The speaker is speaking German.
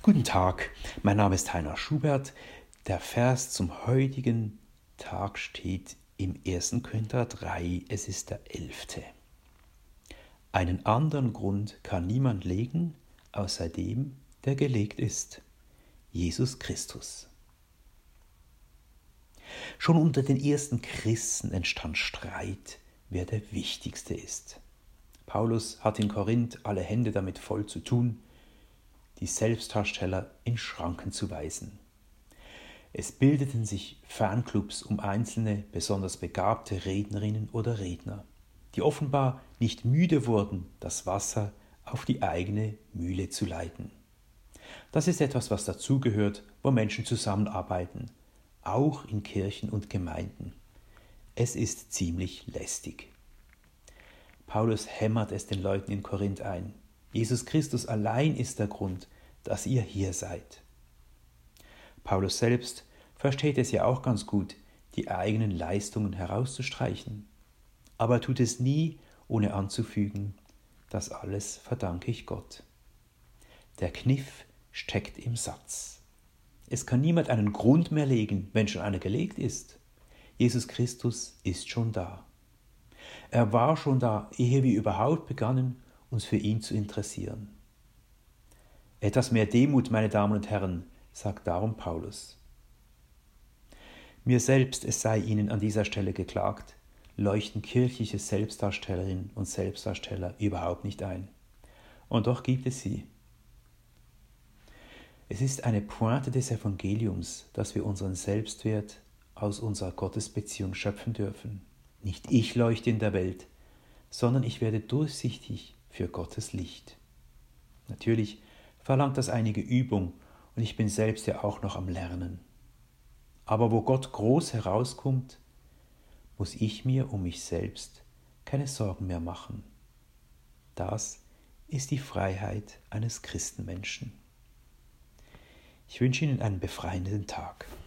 Guten Tag, mein Name ist Heiner Schubert. Der Vers zum heutigen Tag steht im 1. Korinther 3, es ist der 11. Einen anderen Grund kann niemand legen, außer dem, der gelegt ist, Jesus Christus. Schon unter den ersten Christen entstand Streit, wer der Wichtigste ist. Paulus hat in Korinth alle Hände damit voll zu tun, die Selbstdarsteller in Schranken zu weisen. Es bildeten sich Fanclubs um einzelne, besonders begabte Rednerinnen oder Redner, die offenbar nicht müde wurden, das Wasser auf die eigene Mühle zu leiten. Das ist etwas, was dazugehört, wo Menschen zusammenarbeiten, auch in Kirchen und Gemeinden. Es ist ziemlich lästig. Paulus hämmert es den Leuten in Korinth ein. Jesus Christus allein ist der Grund, dass ihr hier seid. Paulus selbst versteht es ja auch ganz gut, die eigenen Leistungen herauszustreichen. Aber er tut es nie, ohne anzufügen, das alles verdanke ich Gott. Der Kniff steckt im Satz. Es kann niemand einen Grund mehr legen, wenn schon einer gelegt ist. Jesus Christus ist schon da. Er war schon da, ehe wir überhaupt begannen, uns für ihn zu interessieren. Etwas mehr Demut, meine Damen und Herren, sagt darum Paulus. Mir selbst, es sei Ihnen an dieser Stelle geklagt, leuchten kirchliche Selbstdarstellerinnen und Selbstdarsteller überhaupt nicht ein. Und doch gibt es sie. Es ist eine Pointe des Evangeliums, dass wir unseren Selbstwert aus unserer Gottesbeziehung schöpfen dürfen. Nicht ich leuchte in der Welt, sondern ich werde durchsichtig für Gottes Licht. Natürlich verlangt das einige Übung und ich bin selbst ja auch noch am Lernen. Aber wo Gott groß herauskommt, muss ich mir um mich selbst keine Sorgen mehr machen. Das ist die Freiheit eines Christenmenschen. Ich wünsche Ihnen einen befreienden Tag.